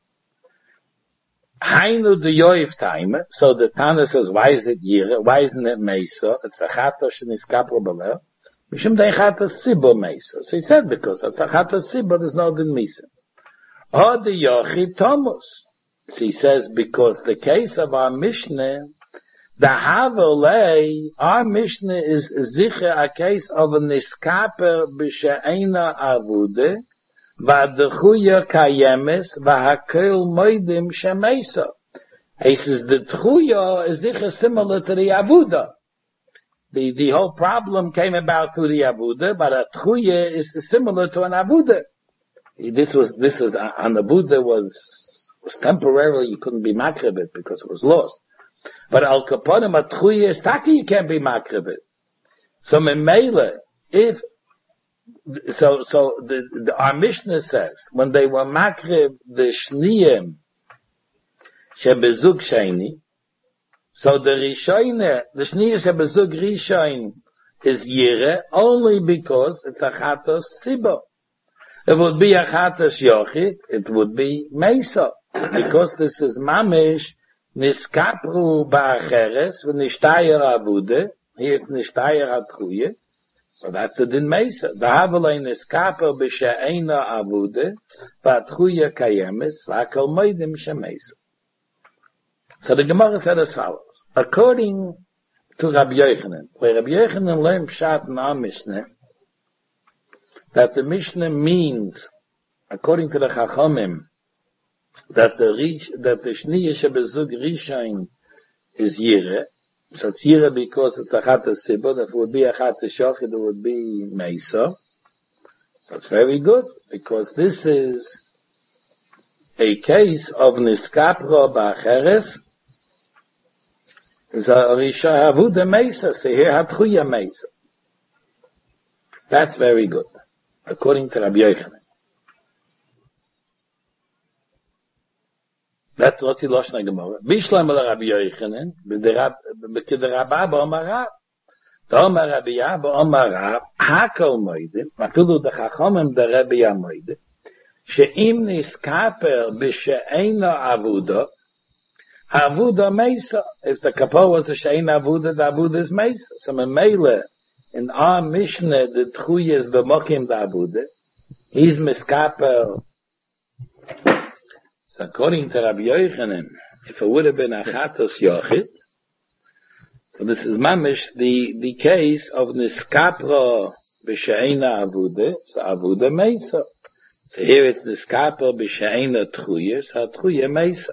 Hainu the Yoif time, so the Tana says, why is it Yira? Why isn't it Mesa? It's a Chatosh and Iskapro B'Lev. Mishum Dei Chatos Sibo Mesa. So he said, because it's a Chatos Sibo, there's no Din Mesa. Or the Yochi Thomas. So he says, because the case of our Mishnah, the Havolei, our Mishnah is Zicher, a case of a Niskaper B'She'ena Avude, V'adchuya kayemes v'hakel moedim shemeisa. He says the tchuya is dicha similar to the avuda. The the whole problem came about through the avuda, but a tchuya is similar to an avuda. This was this was an avuda was was temporarily you couldn't be makribit because it was lost. But al kaponim a tchuya is taki you can't be makribit. So memela if So, so the, the, our Mishnah says, when they were makrib the shniyim shebezug sheni, so the rishoyne, the shniyim shebezug rishoyn is yire only because it's a chatos sibo. If it would be a chatos yochid, it would be mesa, because this is mamish niskapru ba'acheres v'nishtayer avude. Here it's nishtayach hatchuye. So that's a din meisa. The havalein is kaper b'she'ena avude, v'atchuye kayemis, v'akol moedim shemeisa. So the Gemara said as follows. According to Rabbi Yochanan, where Rabbi Yochanan learned Pshat in our Mishnah, that the Mishnah means, according to the Chachamim, that the rish, that the Shniya Shebezug Rishain is Yireh. So it's Yireh because it's Achat Sibud. If it would be Achat Shochid, it would be Meisa. So it's very good, because this is a case of Niskapra Ba'acheres. It's a Risha Avuda Meisa. So here Hatchuya Meisa. That's very good, according to Rabbi Yochanan. That's what he lost in the Gemara. Bishlam el Rabbi Yochanan, b'kederabba b'omarav. D'omar Rabbi Yah b'omarav, hakol moedim, afilu d'chachamim d'Rabbi Yah moedim, she'im niskaper b'she'ena avuda, avuda meisa. If the kapor was a she'ena avuda, the avuda is meisa. So memele, in our Mishnah, the tchuy is b'mokim d'avuda, he's miskaper. So according to Rabbi Yochanan, if it would have been achatos yochid, so this is mamish the the case of niskapra b'she'ena avuda, so avuda meisa. So here it's niskapra b'she'ena tchuya, so tchuya meisa.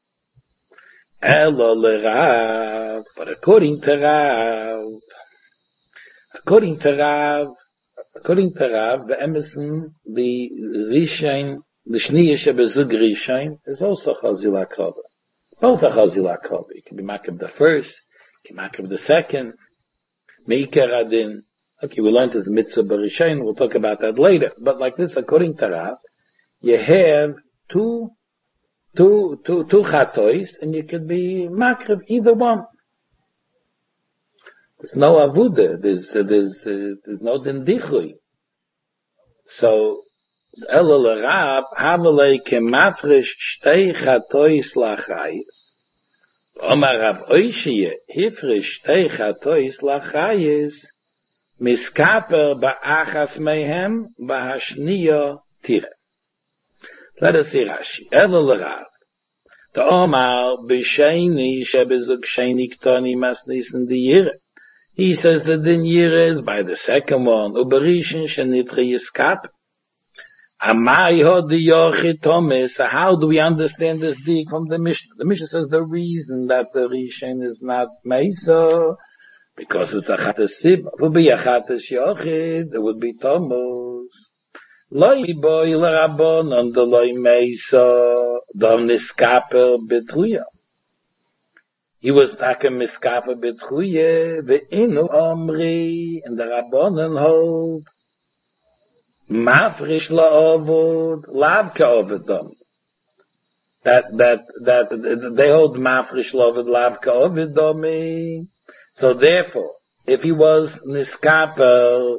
Elo l'Rav, but according to Rav, according to Rav, according to Rav, the Emerson, the Rishain, the Shniya Shebezug Rishain is also Chazil HaKrova. Both are Chazil HaKrova. You can be Makab the first, you can Makab the second, Meikar Adin. Okay, we learned this Mitzvah B'Rishain, we'll talk about that later. But like this, according to Rav, you have two, two, two, two Chatois, and you can be Makab either one. There's no Avuda, there's, there's, uh, there's no Dindichui. So, Elo l'Rav, havelei kemafresh shtei chatois lachayis. Omar Rav Oishie, hifresh shtei chatois lachayis, miskaper ba'achas mehem, ba'hashniya tire. Let us see Rashi. Elo l'Rav. The Omar b'sheini shebezug sheini ktoni masnis in the yire. He says that the yire is by the second one, uberishin shenitri yiskaper. Amai hodi yochid Thomas. So how do we understand this dig from the Mishnah? The Mishnah says the reason that the Rishon is not Meisa, because it's a Chatas Sib. It would be a Chatas Yochid, it would be Thomas. Loi boy l'Rabon on the Loi Meisa, dom niskaper betruya. He was taken miskaper betruya, ve'inu omri, and the Rabbonen hold, Mafrish la'ovod, lav ka'ovedom. That, that, that, they hold mafrish la'ovod, lav ka'ovedomi. So therefore, if he was niskaper,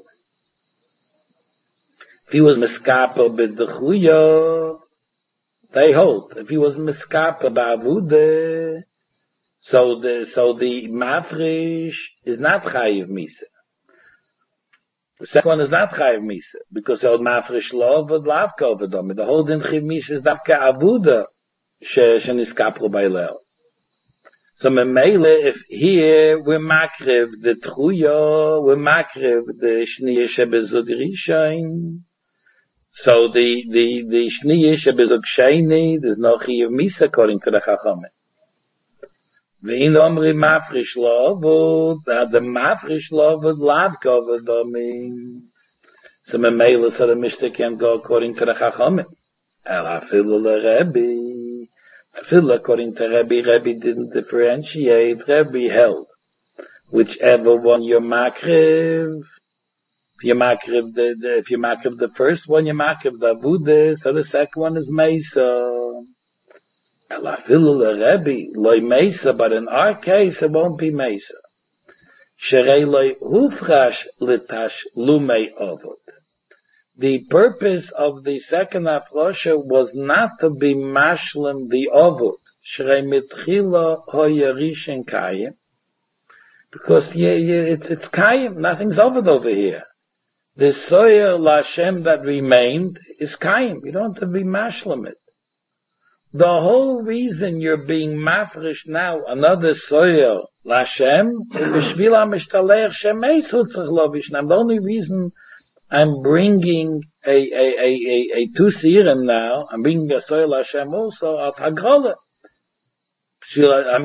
if he was miskaper b'dechuya, they hold. If he was miskaper ba'avude, so the, so the mafrish is not chayiv misa. The second one is not chayiv misa, because the old mafresh lov and lavka over them. The whole din chayiv misa is dafka avuda sheniskapro by leo. So memele, if here we're makriv the tchuya, we're makriv the shniya shebezug rishain. So the the the shniya shebezug sheini, there's no chayiv misa according to the chachamim. Ve'in omri mafrish lovud, that the mafrish lovud lavka over them. So memele, so the Mishnah can go according to the chachamim. El afilu l'Rebbe, afilu according to Rebbe, Rebbe didn't differentiate. Rebbe held whichever one you're makriv. If you makriv the, the if you makriv the first one, you makriv the avuda, so the second one is meisa. Elafilu l'Rebbe, loy meisa, but in our case it won't be meisa. Sherei loy hufrash litash lumei ovod. The purpose of the second afrosha was not to be mashlim the ovod. Sherei mitchila hoyerishin kayim. Because yeah, yeah, it's it's Kayim, nothing's over over here. The soil Lashem that remained is Kayim. You don't have to be mashlam it. The whole reason you're being mafresh now, another soil Lashem, the only reason I'm bringing a, a, a, a, a two serum now, I'm bringing a soil Lashem also, of Hagrola. I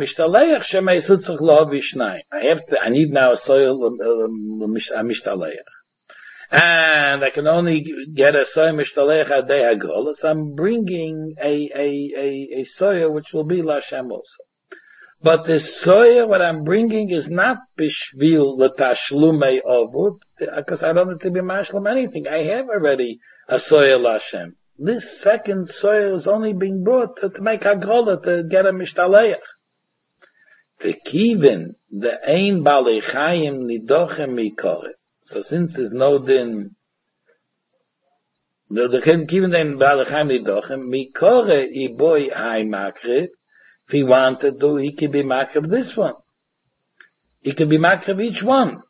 have to, I need now a soil Mishtaleach. And I can only get a soil Mishtaleach a day Hagrola, so I'm bringing a, a, a, a soil which will be Lashem also. But the soil, what I'm bringing is not bishvil l'tashlume avud, because I don't have to be mashlam anything. I have already a soil Lashem. This second soil is only being brought to, to make hagrola, to get a mishtaleach. The kivin, the ein balei chayim nidochem mikore. So since there's no din, the kivin ein balei chayim nidochem mikore iboy hay makrit. If he wanted to, he could be makrib this one. He could be makrib each one.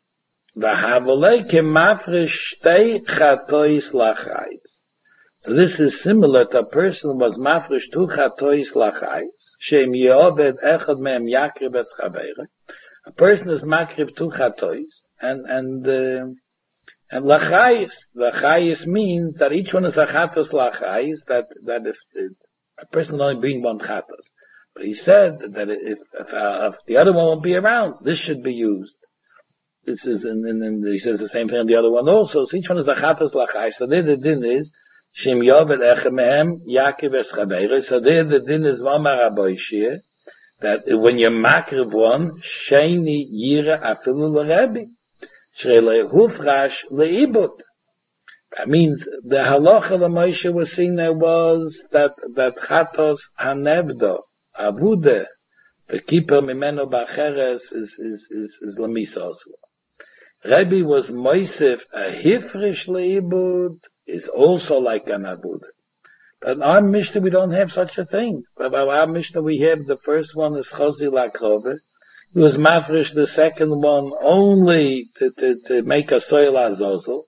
So this is similar to a person who was mafresh two chatois lachais. Shem yeoved echad mehem yakrib es chaveira. A person is makrib two chatois, and and uh, and lachais. Lachais means that each one is a chatos lachais. That that if, if a person only bring one chatos. But he said that if, if, uh, if the other one won't be around, this should be used. This is, and, and, and he says the same thing on the other one also. So each one is a chatos lachai. So there the din is, Shem Yovet Echem Mehem Yaakov Es Chaveiro. So there the din is Vamar Aboishir, that when you makrib one, Sheini Yira Afilu L'Rebbe. Shrele Hufrash Le'ibut. That means the halacha the Moshe was saying there was that, that chatos hanevdo, avude, the keeper mimeno bacheres is, is, is, is lamisa also. Rebbe was moisef, a hifrish leibud is also like an avude. But in our Mishnah we don't have such a thing. But by our Mishnah we have the first one is chosi lakrove. He was mafresh the second one only to, to, to make a soil azozel.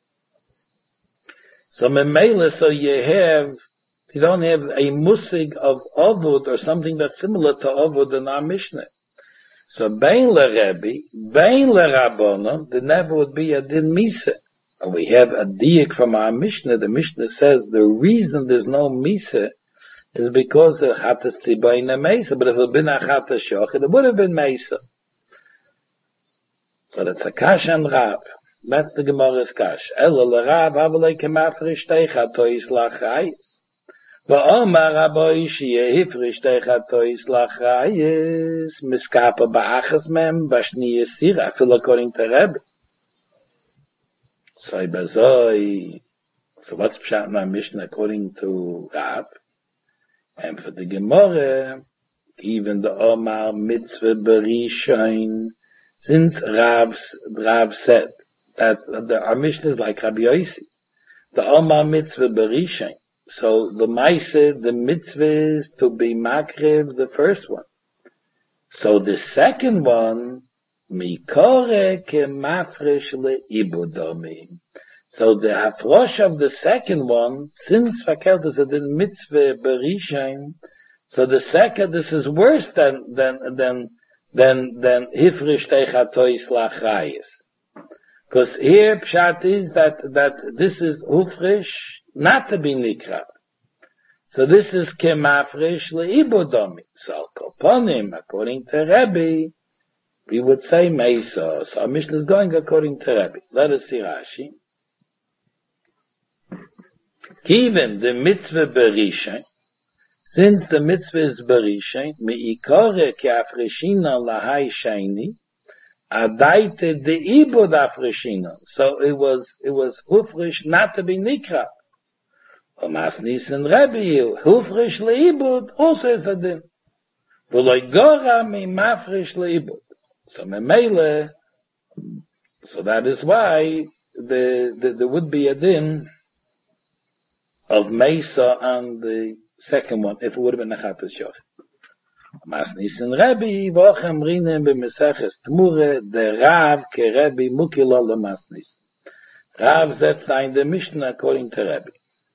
So memela, so you have, you don't have a musig of ovud or something that's similar to ovud in our Mishnah. So bein leRebbe, bein leRabbanon, there never would be a din misa. And we have a diak from our Mishnah. The Mishnah says the reason there's no misa is because the chatas tzibayna mesa. But if it had been a chatas shochet, it would have been mesa. So that's a kash and Rav. That's the Gemara's kash. Ela l'Rav avalei kemafrish teicha tois lachayis. Va'omar Rabbi Shia hifrish teicha tois lachayis. Miskapa ba'achas mem b'shniyas sira. Fil according to Rebbe. So bazoi. So what's pshat in our Mishnah according to Rav? And for the Gemara, even the Omar mitzvah berishain, since Rav Rav said that the our Mishnah is like Rabbi Yossi, the Omar mitzvah berishain. So the Maaseh, the mitzvah is to be makriv the first one. So the second one, mikore ke mafresh leibudomi. So the hafrosh of the second one, since fakert is a mitzvah berishain, so the second, this is worse than than than than than hifrish teichatois lachayis. Because here pshat is that that this is hufrish not to be nikra. So this is kemafresh leibudomi. So koponim, according to Rebbe, we would say mesa. So our Mishnah is going according to Rebbe. Let us see Rashi. Even the mitzvah berishain, since the mitzvah is berishain, meikore ki afreshina lahai shaini, adaite de ibud afreshina. So it was, it was hufrish not to be nikra. Omasnis and Rebbe, hufrish leibud also is a din. V'loi gora mi mafrish leibud. So memele, so that is why the, the, there would be a din of Mesa on the second one, if it would have been a Chatas Yochid. Masnissen Rebbe, vochem rinen b'meseches Tmure, der Rav ke Rebbe mukilo le Masnissen. Rav setzt ein der Mishnah according to Rebbe.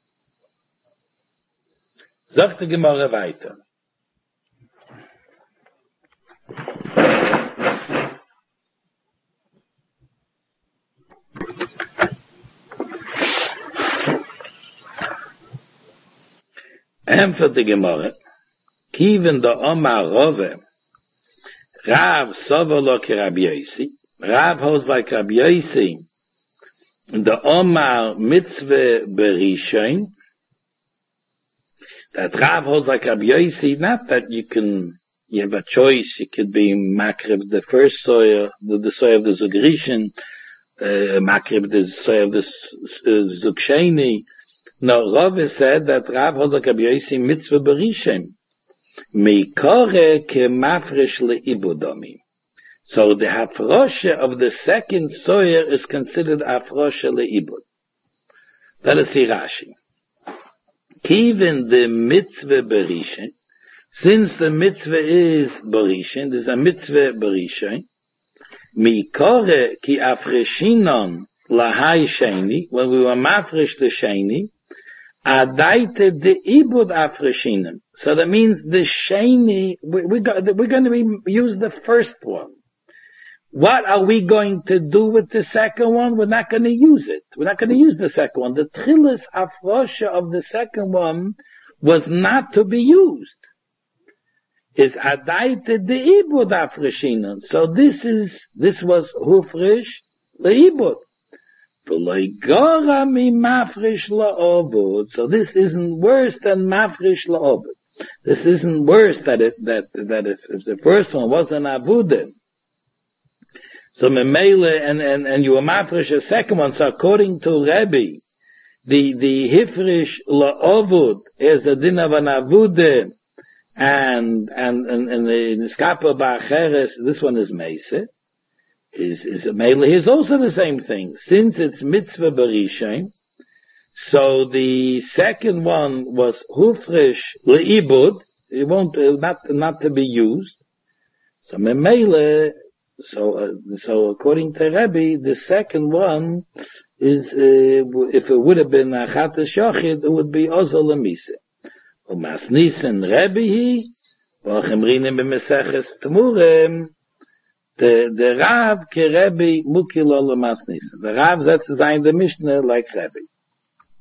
Sagt die Gemara weiter. Empfert die Gemara, Kiven da Omar Rove, Rav Sovolo ke Rabbi Yossi, Rav holds like Rabbi Yossi, the Omar Mitzvah Berishon, that Rav holds like Rabbi Yossi, not that you can, you have a choice, you could be Makrib the first soil, the, the soil of the Zugrishan, uh, Makrib the soil of the uh, Zugsheni. No, Rav said that Rav holds like Rabbi Yossi Mitzvah Berishon. Mikore ke mafresh le'ibudomi. So the hafrosha of the second soyer is considered hafrosha le'ibud. Let us see Rashi. Even the mitzvah berishin, since the mitzvah is berishin, there's a mitzvah berishin, mikore ki afreshinon lahai sheni, when we were mafresh the sheni, adaite de ibud afreshinon. So that means the sheni, we, we got, we're going to be, use the first one. What are we going to do with the second one? We're not going to use it. We're not going to use the second one. The tchilas afrosha of the second one was not to be used. Is adaite de ibud afreshinon. So this is, this was hufresh leibud. So this isn't worse than mafresh la'obud. This isn't worse that if, that, that if, if the first one was an avudim. So memele, and, and, and you were mafresh a second one. So according to Rebbe, the, the hifresh la'obud is a din of an avudim, and, and, and, and the niskapa ba'acheres, this one is meise. Is, is a mele is also the same thing. Since it's mitzvah berishain, so the second one was hufresh leibud, it won't, uh, not, not to be used. So memele, so, uh, so according to Rebbe, the second one is, uh, if it would have been achat shachid, it would be ozo lemise. Umasnisen Rebbe, v'achem rinem b'meseches Tmurem, The, the Rav ke Rebbe mukilo le Masnissen. The Rav setzt es ein der Mishnah like Rebbe.